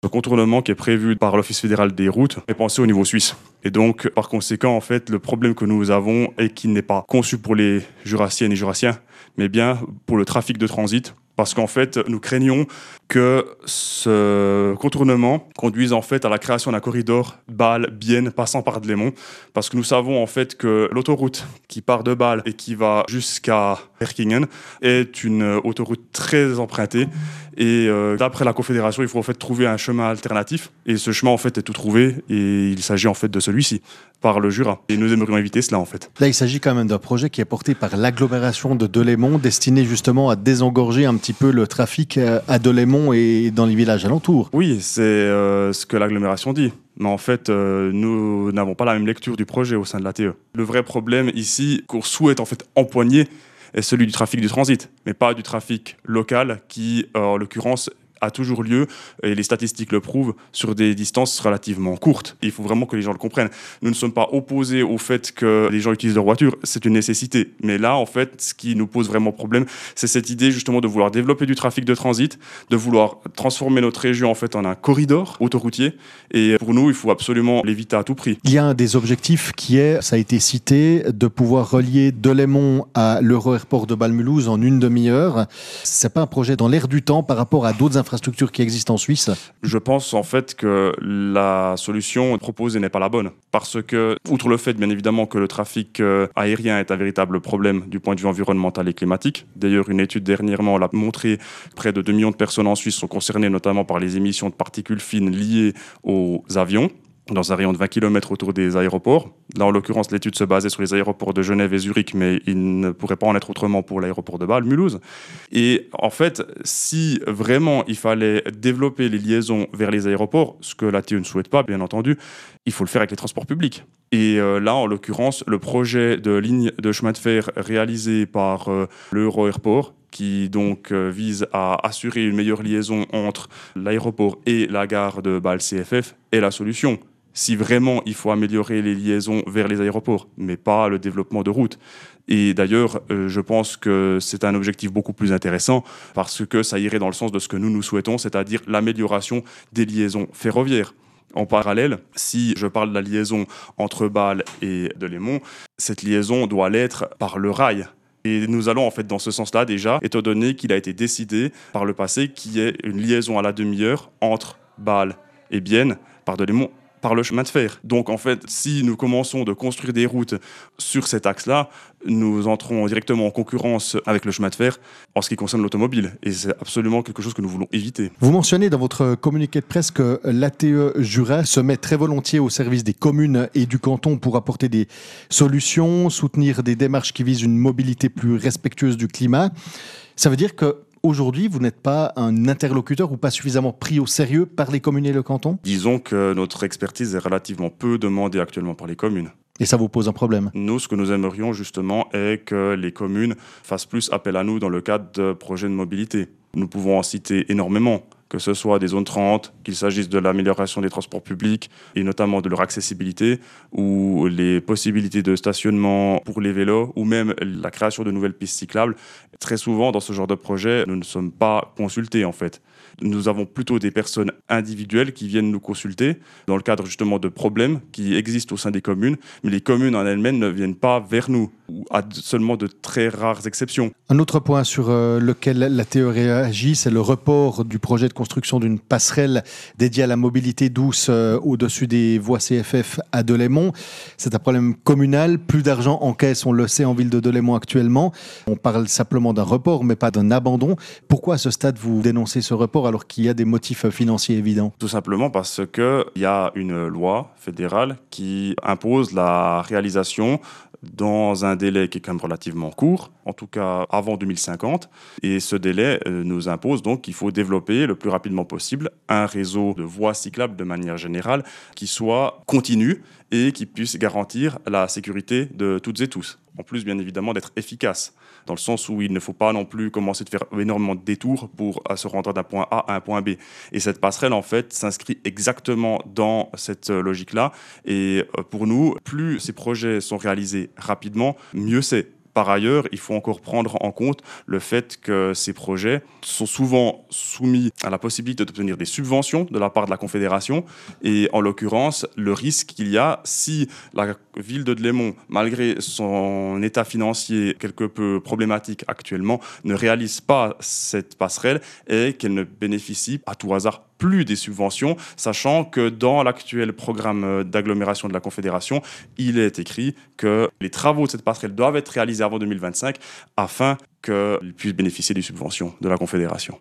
Le contournement qui est prévu par l'Office fédéral des routes est pensé au niveau suisse. Et donc, par conséquent, en fait, le problème que nous avons est qu'il n'est pas conçu pour les Jurassiennes et Jurassiens, mais bien pour le trafic de transit. Parce qu'en fait, nous craignons que ce contournement conduise en fait à la création d'un corridor Bâle-Bienne passant par Delémont. Parce que nous savons en fait que l'autoroute qui part de Bâle et qui va jusqu'à Herkingen est une autoroute très empruntée. Et d'après la Confédération, il faut en fait trouver un chemin alternatif. Et ce chemin en fait est tout trouvé. Et il s'agit en fait de celui-ci, par le Jura. Et nous aimerions éviter cela en fait. Là, il s'agit quand même d'un projet qui est porté par l'agglomération de Delémont, destiné justement à désengorger un petit peu le trafic à Delémont et dans les villages alentours. Oui, c'est ce que l'agglomération dit. Mais en fait, nous n'avons pas la même lecture du projet au sein de l'ATE. Le vrai problème ici, qu'on souhaite en fait empoigner, est celui du trafic du transit, mais pas du trafic local qui, en l'occurrence, a toujours lieu, et les statistiques le prouvent, sur des distances relativement courtes. Il faut vraiment que les gens le comprennent. Nous ne sommes pas opposés au fait que les gens utilisent leur voiture, c'est une nécessité. Mais là, en fait, ce qui nous pose vraiment problème, c'est cette idée justement de vouloir développer du trafic de transit, de vouloir transformer notre région en fait en un corridor autoroutier. Et pour nous, il faut absolument l'éviter à tout prix. Il y a un des objectifs qui est, ça a été cité, de pouvoir relier Delémont à l'Euro-Airport de Bâle-Mulhouse en une demi-heure. C'est pas un projet dans l'air du temps par rapport à d'autres infrastructures qui existent en Suisse? Je pense en fait que la solution proposée n'est pas la bonne. Parce que, outre le fait bien évidemment que le trafic aérien est un véritable problème du point de vue environnemental et climatique, d'ailleurs une étude dernièrement l'a montré, près de 2 millions de personnes en Suisse sont concernées notamment par les émissions de particules fines liées aux avions, dans un rayon de 20 km autour des aéroports. Là, en l'occurrence, l'étude se basait sur les aéroports de Genève et Zurich, mais il ne pourrait pas en être autrement pour l'aéroport de Bâle-Mulhouse. Et en fait, si vraiment il fallait développer les liaisons vers les aéroports, ce que l'ATE ne souhaite pas, bien entendu, il faut le faire avec les transports publics. Et là, en l'occurrence, le projet de ligne de chemin de fer réalisé par l'Euro-Airport, qui donc vise à assurer une meilleure liaison entre l'aéroport et la gare de Bâle-CFF, est la solution. Si vraiment il faut améliorer les liaisons vers les aéroports, mais pas le développement de routes. Et d'ailleurs, je pense que c'est un objectif beaucoup plus intéressant parce que ça irait dans le sens de ce que nous souhaitons, c'est-à-dire l'amélioration des liaisons ferroviaires. En parallèle, si je parle de la liaison entre Bâle et Delémont, cette liaison doit l'être par le rail. Et nous allons en fait dans ce sens-là déjà, étant donné qu'il a été décidé par le passé qu'il y ait une liaison à la demi-heure entre Bâle et Bienne par Delémont par le chemin de fer. Donc en fait, si nous commençons de construire des routes sur cet axe-là, nous entrons directement en concurrence avec le chemin de fer en ce qui concerne l'automobile. Et c'est absolument quelque chose que nous voulons éviter. Vous mentionnez dans votre communiqué de presse que l'ATE Jura se met très volontiers au service des communes et du canton pour apporter des solutions, soutenir des démarches qui visent une mobilité plus respectueuse du climat. Ça veut dire que aujourd'hui, vous n'êtes pas un interlocuteur ou pas suffisamment pris au sérieux par les communes et le canton? Disons que notre expertise est relativement peu demandée actuellement par les communes. Et ça vous pose un problème? Nous, ce que nous aimerions justement est que les communes fassent plus appel à nous dans le cadre de projets de mobilité. Nous pouvons en citer énormément, que ce soit des zones 30, qu'il s'agisse de l'amélioration des transports publics et notamment de leur accessibilité, ou les possibilités de stationnement pour les vélos, ou même la création de nouvelles pistes cyclables. Très souvent, dans ce genre de projet, nous ne sommes pas consultés en fait. Nous avons plutôt des personnes individuelles qui viennent nous consulter dans le cadre justement de problèmes qui existent au sein des communes, mais les communes en elles-mêmes ne viennent pas vers nous, ou à seulement de très rares exceptions. Un autre point sur lequel l'ATE réagit, c'est le report du projet de construction d'une passerelle dédiée à la mobilité douce au-dessus des voies CFF à Delémont. C'est un problème communal, plus d'argent en caisse, on le sait, en ville de Delémont actuellement. On parle simplement d'un report, mais pas d'un abandon. Pourquoi à ce stade vous dénoncez ce report alors qu'il y a des motifs financiers évidents? Tout simplement parce qu'il y a une loi fédérale qui impose la réalisation dans un délai qui est quand même relativement court, en tout cas avant 2050. Et ce délai nous impose donc qu'il faut développer le plus rapidement possible un réseau de voies cyclables de manière générale qui soit continu et qui puisse garantir la sécurité de toutes et tous. En plus, bien évidemment, d'être efficace, dans le sens où il ne faut pas non plus commencer de faire énormément de détours pour se rendre d'un point A à un point B. Et cette passerelle, en fait, s'inscrit exactement dans cette logique-là. Et pour nous, plus ces projets sont réalisés rapidement, mieux c'est. Par ailleurs, il faut encore prendre en compte le fait que ces projets sont souvent soumis à la possibilité d'obtenir des subventions de la part de la Confédération. Et en l'occurrence, le risque qu'il y a si la ville de Delémont, malgré son état financier quelque peu problématique actuellement, ne réalise pas cette passerelle et qu'elle ne bénéficie à tout hasard plus des subventions, sachant que dans l'actuel programme d'agglomération de la Confédération, il est écrit que les travaux de cette passerelle doivent être réalisés avant 2025 afin qu'ils puissent bénéficier des subventions de la Confédération.